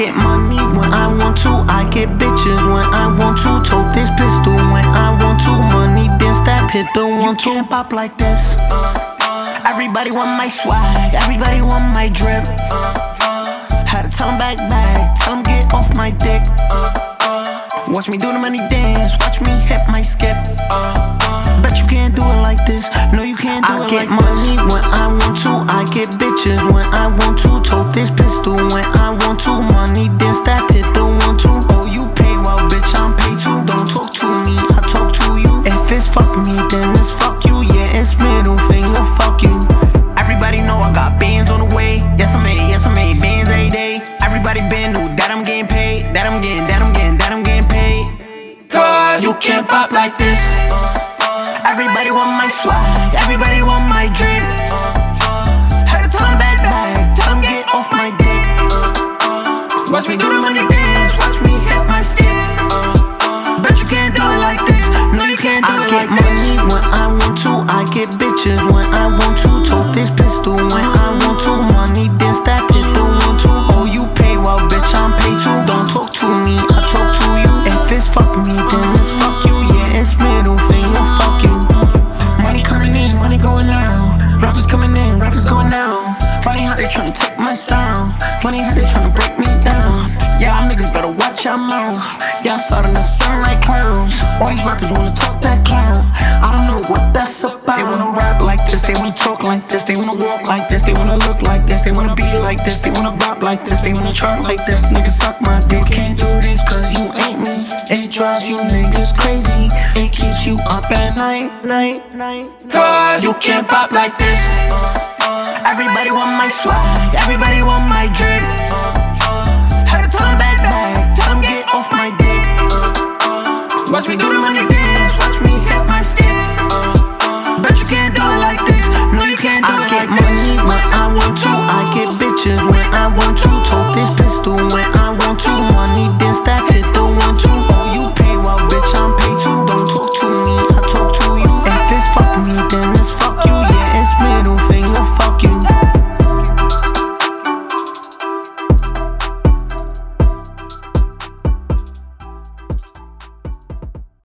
get money when I want to. I get bitches when I want to. Tote this pistol when I want to. Money dance that hit the one two. You can't pop like this. Everybody want my swag. Everybody want my drip. Had to tell them back. Tell them get off my dick. Watch me do the money dance. Watch me hit my skip. Bet you can't do it like this. No, you can't do it like this. I get money when I want to. I get bitches when I want to. Tote this pistol when I want to. Money dance that hit the one two. Oh, you pay well, bitch, I'm paid too. Don't talk to me, I talk to you. If it's fuck me, then it's fuck you. Yeah, it's middle finger, fuck you. Everybody know I got bands on the way. Yes, I made bands every day. Everybody been knew that I'm getting paid. That I'm getting paid. Cause you can't pop like this. Everybody want my swag. Everybody want my drip. Had to tell them back. Tell them get off my dick. Watch me do the money dance. Watch me hit my skip. Bet you can't do it like this. No, you can't do it like this. I get money when I want to. I get bitches when I want to. Tote this pistol when I want to. Money dance that hit the one two. Oh, you pay well, bitch, I'm paid too. Don't talk to me, I talk to you. If it's fuck me, then it's fuck you. Yeah, it's middle finger, fuck you. Money coming in, money going out. Rappers coming in, rappers going out. Funny how they tryna take my style. Funny how they tryna break me down. Yeah, niggas better watch your mouth. Yeah, I'm starting to sound like clowns. All these rappers wanna talk that clown. I don't know what that's about. They wanna rap like this, they wanna talk like this, they wanna walk like this, they wanna look like this, they wanna be like this, they wanna bop like this, they wanna try like this. Niggas suck my dick. Can't do this cause you ain't me. It drives you niggas crazy. It keeps you up at night. Cause you can't pop like this. Everybody want my swag. Everybody want my drip.